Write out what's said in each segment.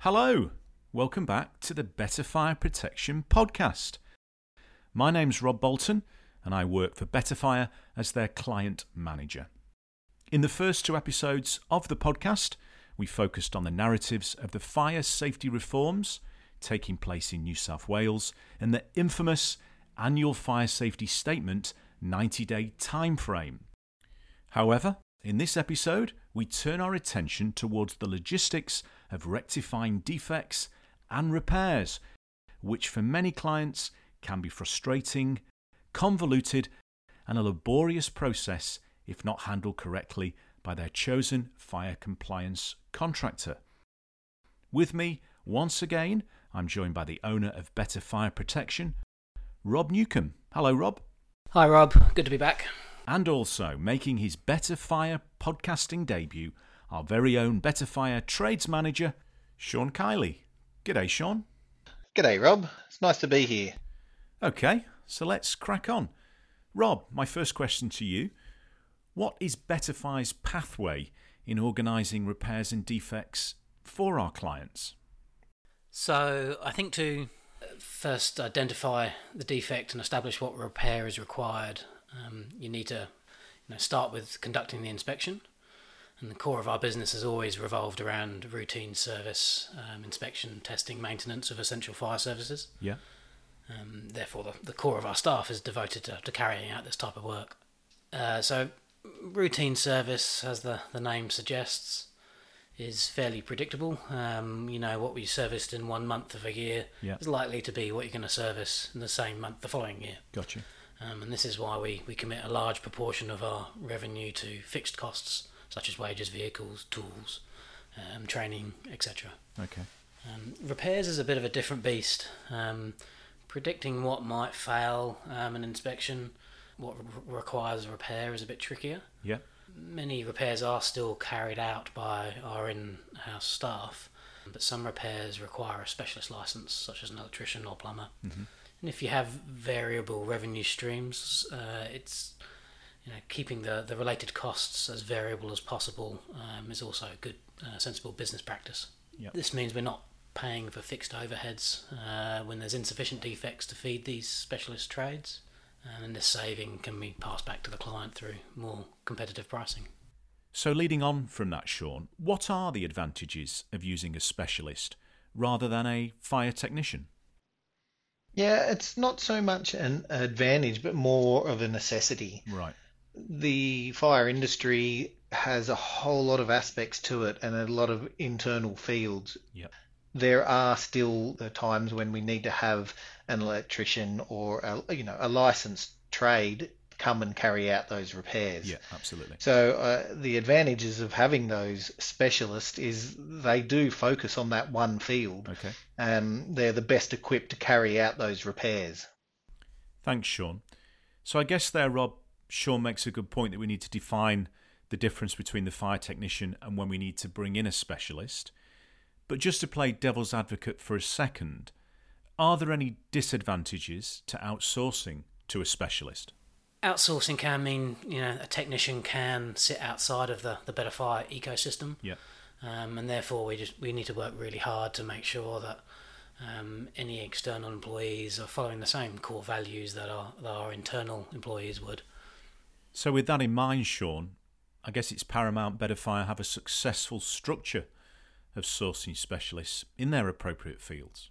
Hello, welcome back to the Better Fire Protection podcast. My name's Rob Bolton and I work for Better Fire as their client manager. In the first two episodes of the podcast, we focused on the narratives of the fire safety reforms taking place in New South Wales and the infamous annual fire safety statement 90-day timeframe. However, in this episode, we turn our attention towards the logistics of rectifying defects and repairs, which for many clients can be frustrating, convoluted, and a laborious process if not handled correctly by their chosen fire compliance contractor. With me, once again, I'm joined by the owner of Better Fire Protection, Rob Newcomb. Hello, Rob. Hi, Rob. Good to be back. And also making his Better Fire podcasting debut, our very own Better Fire trades manager, Sean Kiley. G'day, Sean. G'day, Rob. It's nice to be here. Okay, so let's crack on. Rob, my first question to you. What is Better Fire's pathway in organising repairs and defects for our clients? So I think to first identify the defect and establish what repair is required, you need to start with conducting the inspection. And the core of our business has always revolved around routine service, inspection, testing, maintenance of essential fire services. Yeah. Therefore, the core of our staff is devoted to carrying out this type of work. So routine service, as the name suggests, is fairly predictable. What we serviced in 1 month of a year is likely to be what you're going to service in the same month the following year. Gotcha. And this is why we commit a large proportion of our revenue to fixed costs, such as wages, vehicles, tools, training, etc. Okay. Repairs is a bit of a different beast. Predicting what might fail an inspection, what requires a repair, is a bit trickier. Yeah. Many repairs are still carried out by our in-house staff, but some repairs require a specialist license, such as an electrician or plumber. Mm-hmm. And if you have variable revenue streams, it's keeping the related costs as variable as possible is also a good, sensible business practice. Yep. This means we're not paying for fixed overheads when there's insufficient defects to feed these specialist trades. And this saving can be passed back to the client through more competitive pricing. So leading on from that, Sean, what are the advantages of using a specialist rather than a fire technician? Yeah, it's not so much an advantage, but more of a necessity. Right. The fire industry has a whole lot of aspects to it and a lot of internal fields. Yep. There are still the times when we need to have an electrician or a licensed trade come and carry out those repairs. Yeah, absolutely. So the advantages of having those specialists is they do focus on that one field. Okay. And they're the best equipped to carry out those repairs. Thanks, Sean. So I guess there, Rob, Sean makes a good point that we need to define the difference between the fire technician and when we need to bring in a specialist. But just to play devil's advocate for a second, are there any disadvantages to outsourcing to a specialist? Outsourcing can mean a technician can sit outside of the Better Fire ecosystem. Yeah. And therefore we need to work really hard to make sure that any external employees are following the same core values that our internal employees would. So with that in mind, Sean, I guess it's paramount Better Fire have a successful structure of sourcing specialists in their appropriate fields.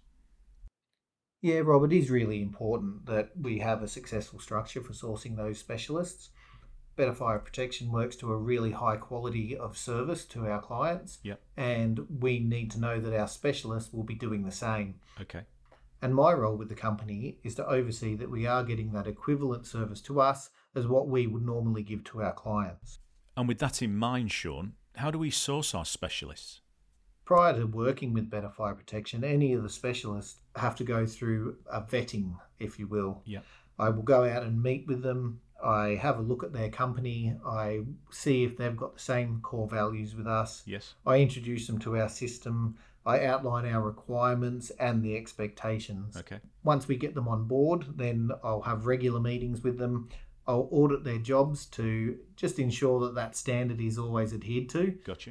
Yeah, Rob, it is really important that we have a successful structure for sourcing those specialists. Better Fire Protection works to a really high quality of service to our clients. Yep. And we need to know that our specialists will be doing the same. Okay. And my role with the company is to oversee that we are getting that equivalent service to us as what we would normally give to our clients. And with that in mind, Sean, how do we source our specialists? Prior to working with Better Fire Protection, any of the specialists have to go through a vetting, if you will. Yeah. I will go out and meet with them. I have a look at their company. I see if they've got the same core values with us. Yes. I introduce them to our system. I outline our requirements and the expectations. Okay. Once we get them on board, then I'll have regular meetings with them. I'll audit their jobs to just ensure that standard is always adhered to. Gotcha.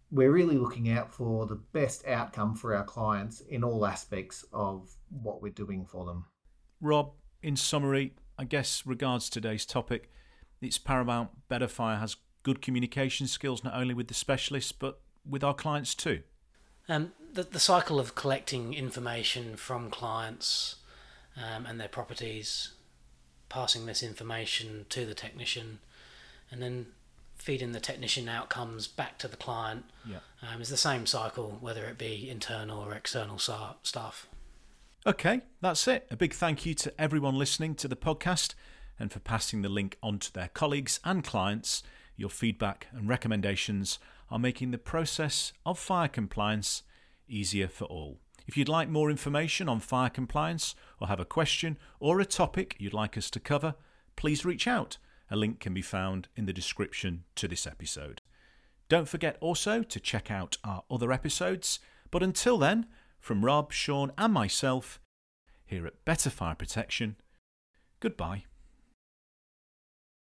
we're really looking out for the best outcome for our clients in all aspects of what we're doing for them. Rob, in summary, I guess regards today's topic, it's paramount Betterfire has good communication skills not only with the specialists but with our clients too. The cycle of collecting information from clients and their properties, passing this information to the technician, and then feeding the technician outcomes back to the client is the same cycle, whether it be internal or external staff. Okay, that's it. A big thank you to everyone listening to the podcast and for passing the link on to their colleagues and clients. Your feedback and recommendations are making the process of fire compliance easier for all. If you'd like more information on fire compliance or have a question or a topic you'd like us to cover, please reach out. A link can be found in the description to this episode. Don't forget also to check out our other episodes. But until then, from Rob, Sean and myself here at Better Fire Protection, goodbye.